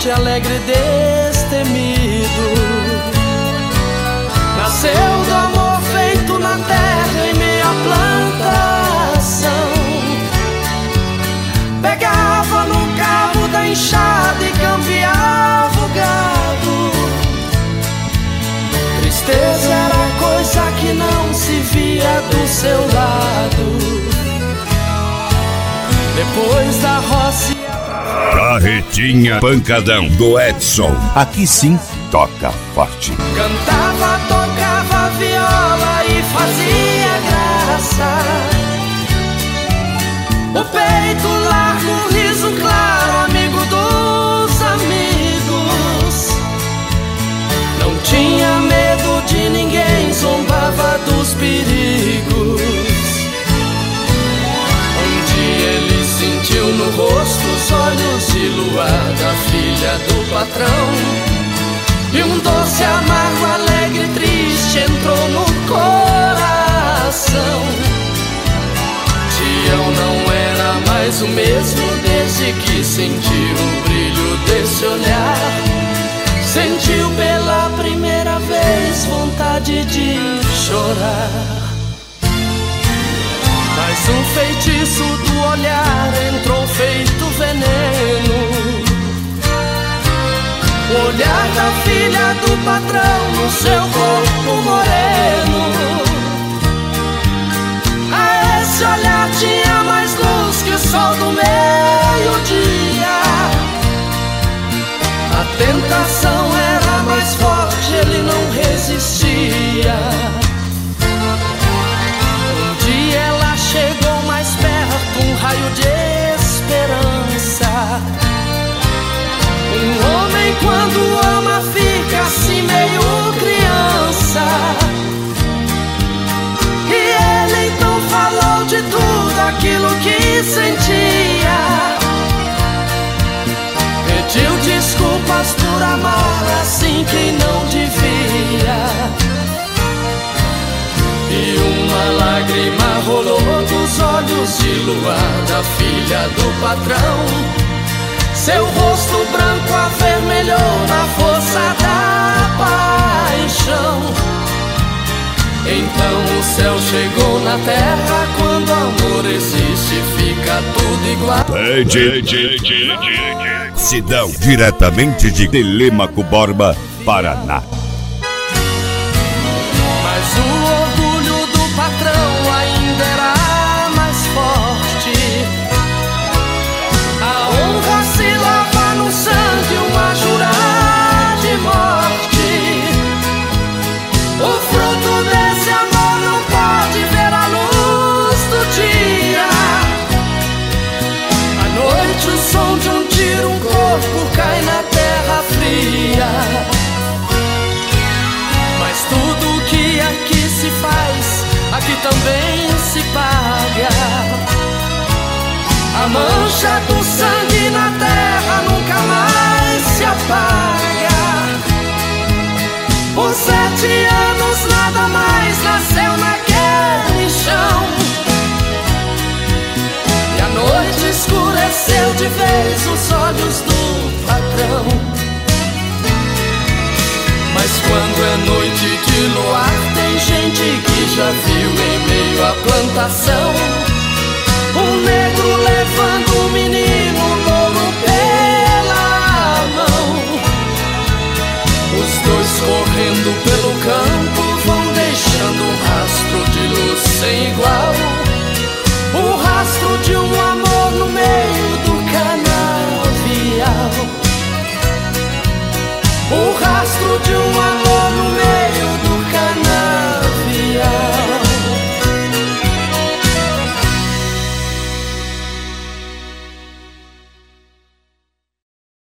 forte, alegre e destemido. Nasceu do amor feito na terra em meia plantação. Pegava no cabo da enxada e campeava o gado. Tristeza era coisa que não se via do seu lado. Depois da roça Carretinha Pancadão do Edson. Aqui sim toca forte. cantava, tocava viola e fazia graça. O peito largo, riso claro, amigo dos amigos. Não tinha medo de ninguém, zombava dos perigos. Um dia ele sentiu no rosto os olhos de luar da filha do patrão. E um doce, amargo, alegre e triste entrou no coração. Tião não era mais o mesmo desde que sentiu o brilho desse olhar. Sentiu pela primeira vez vontade de chorar. Mas um feitiço do olhar entrou feito veneno. O olhar da filha do patrão no seu corpo moreno. A esse olhar tinha mais luz que o sol do meio-dia. A tentação era mais forte, ele não resistia. Um dia ela chegou mais perto, um raio de esperança. Um homem quando ama fica assim meio criança. E ele então falou de tudo aquilo que sentia. Pediu desculpas por amar assim quem não devia. E uma lágrima rolou dos olhos de luar da filha do patrão. Seu rosto branco avermelhou na força da paixão. Então o céu chegou na terra. Quando amor existe, fica tudo igual. Sidão, diretamente de Telêmaco Borba, Paraná. Mas o orgulho do patrão ainda era mais forte. A honra se lava no sangue, uma jurar de morte. O fruto desse amor não pode ver a luz do dia. À noite o som de um tiro, um corpo cai na terra fria. Mas tudo que aqui se faz, aqui também se paga. A mancha do sangue na terra nunca mais se apaga. Por 7 anos nada mais nasceu naquele chão. E a noite escureceu de vez os olhos do patrão. Mas quando é noite de luar, tem gente que já viu em meio à plantação um negro levando um menino louro pela mão. Os dois correndo pelo campo vão deixando um rastro de luz sem igual. O rastro de um amor no meio do canavial. O rastro de um amor